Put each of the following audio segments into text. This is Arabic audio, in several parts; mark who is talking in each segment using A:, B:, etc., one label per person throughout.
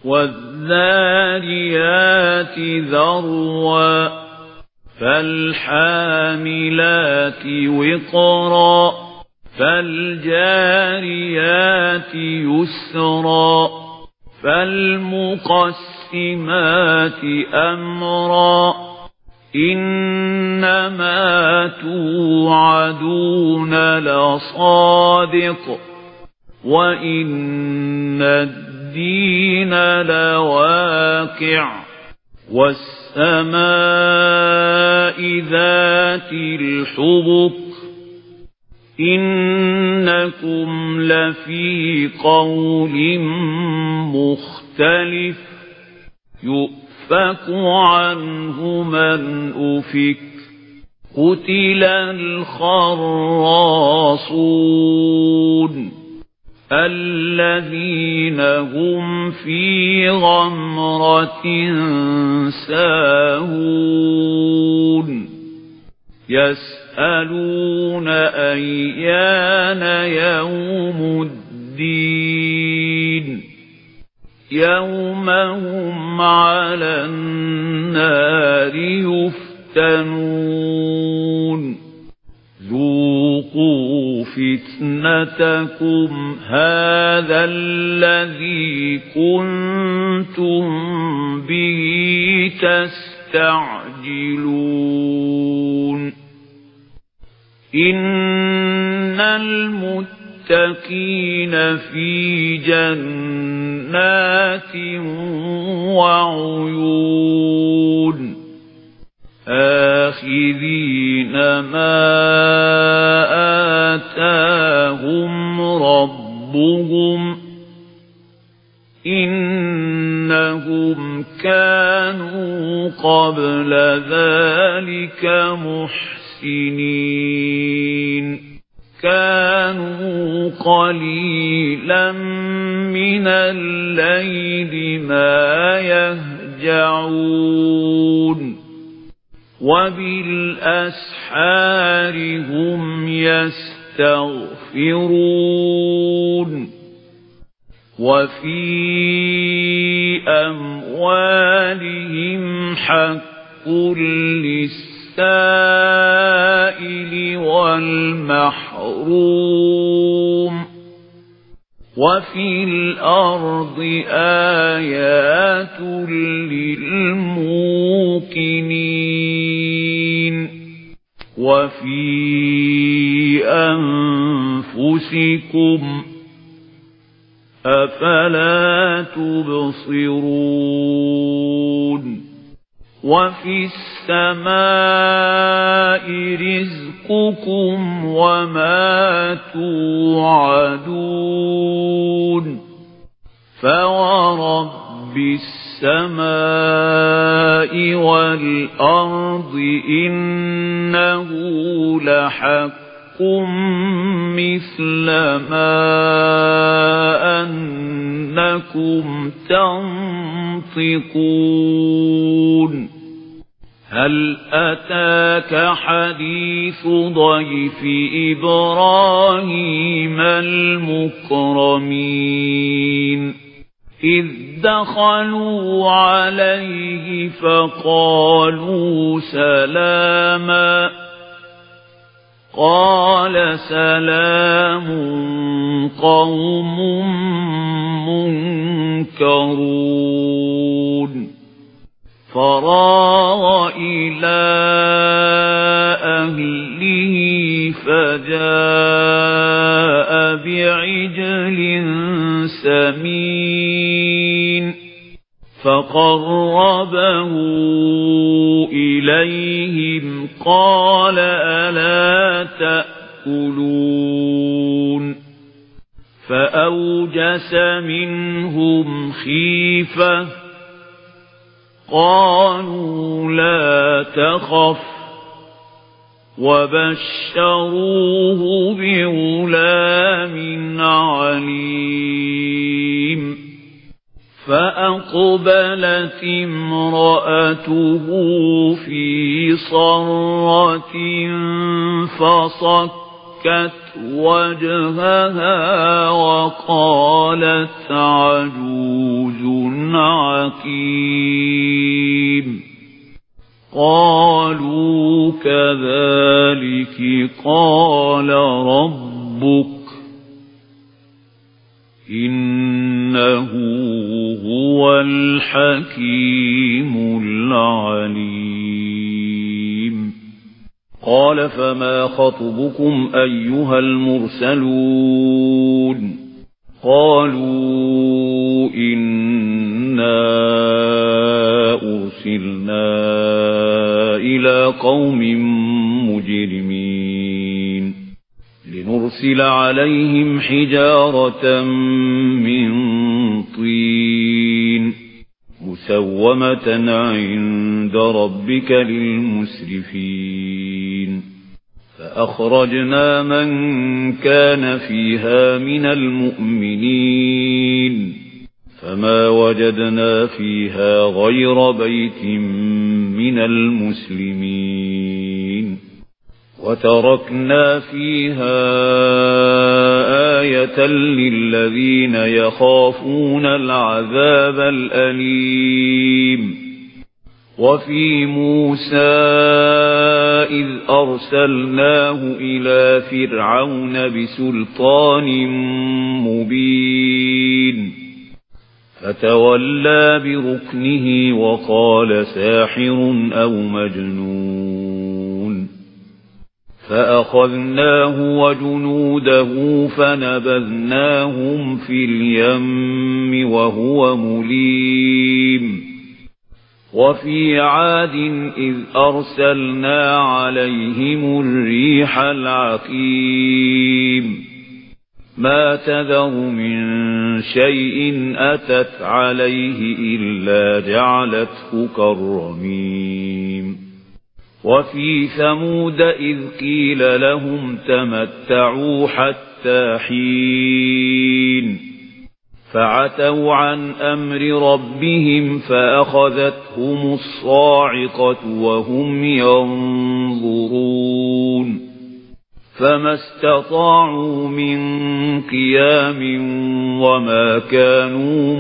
A: والذاريات ذروا فالحاملات وقرا فالجاريات يسرا فالمقسمات أمرا إنما توعدون لصادق وإن الدين لواقع والسماء ذات الحبك إنكم لفي قول مختلف يؤفك عنه من أفك قتل الخراصون الذين هم في غمرة ساهون يسألون أيان يوم الدين يوم هم على النار يفتنون ذوقوا فتنتكم هذا الذي كنتم به تستعجلون إن المتقين في جنات وعيون آخذين ما آتاهم ربهم إنهم كانوا قبل ذلك محسنين كانوا قليلا من الليل ما يهجعون وبالأسحار هم يستغفرون وفي أموالهم حق للسائل والمحروم وفي الأرض آيات للموقنين وفي أنفسكم أفلا تبصرون وفي السماء رزقكم وما توعدون فورب السماء والأرض إنه لحق مثل ما أنكم تنطقون هل أتاك حديث ضيف إبراهيم المكرمين إذ دخلوا عليه فقالوا سلاما قال سلام قوم منكرون فراغ إلى أهله فجاء بعجل سمين فقربه إليهم قال ألا تأكلون فأوجس منهم خيفة قالوا لا تخف وبشروه بغلام عليم فأقبلت امرأته في صرة فصكت وجهها وقالت عجوز عقيم قالوا كذلك قال ربك إنه هو الحكيم العليم قال فما خطبكم أيها المرسلون قالوا إنا أرسلنا إلى قوم مجرمين لنرسل عليهم حجارة من طين مسومة عند ربك للمسرفين فأخرجنا من كان فيها من المؤمنين فما وجدنا فيها غير بيت من المسلمين وتركنا فيها آية للذين يخافون العذاب الأليم وفي موسى إذ أرسلناه إلى فرعون بسلطان مبين فتولى بركنه وقال ساحر أو مجنون فأخذناه وجنوده فنبذناهم في اليم وهو مليم وفي عاد إذ أرسلنا عليهم الريح العقيم ما تذر من شيء أتت عليه إلا جعلته كالرميم وفي ثمود إذ قيل لهم تمتعوا حتى حين فعتوا عن أمر ربهم فأخذتهم الصاعقة وهم ينظرون فما استطاعوا من قيام وما كانوا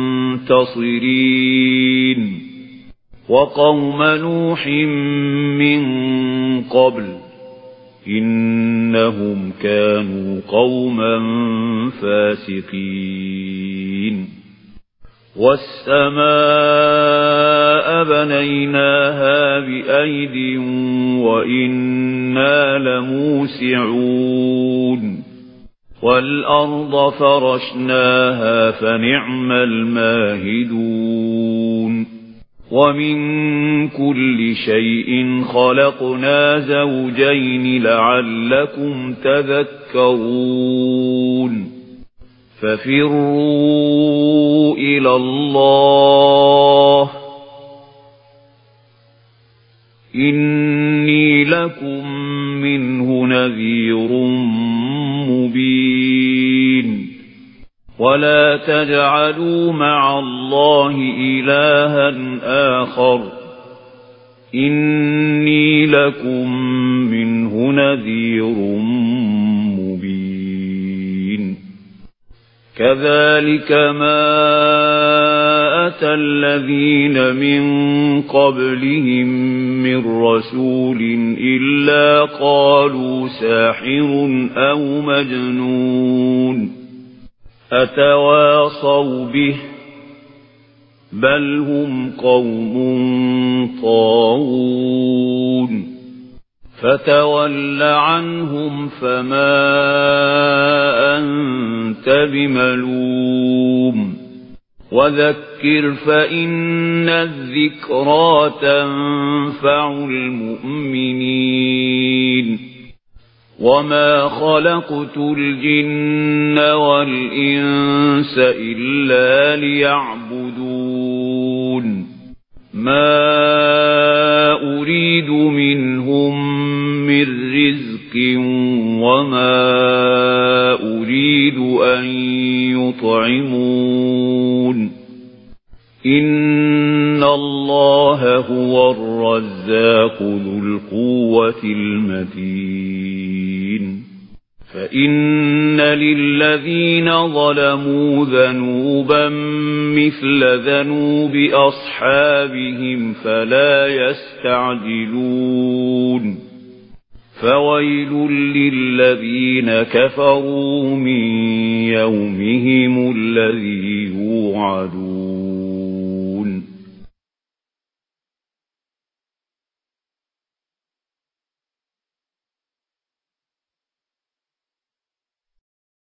A: منتصرين وقوم نوح من قبل إنهم كانوا قوما فاسقين والسماء بنيناها بأيد وإنا لموسعون والأرض فرشناها فنعم الماهدون ومن كل شيء خلقنا زوجين لعلكم تذكرون ففروا إلى الله إني لكم منه نذير مبين ولا تجعلوا مع الله إلها آخر إني لكم منه نذير مبين كذلك ما أتى الذين من قبلهم من رسول إلا قالوا ساحر أو مجنون أتواصوا به بل هم قوم طاغون فتول عنهم فما أنت بملوم وذكر فإن الذكرى تنفع المؤمنين وما خلقت الجن والإنس إلا ليعبدون ما أريد منهم من رزق وما أريد أن يطعمون إن الله هو الرزاق ذو القوة المتين فإن للذين ظلموا ذنوبا مثل ذنوب أصحابهم فلا يستعجلون فويل للذين كفروا من يومهم الذي يوعدون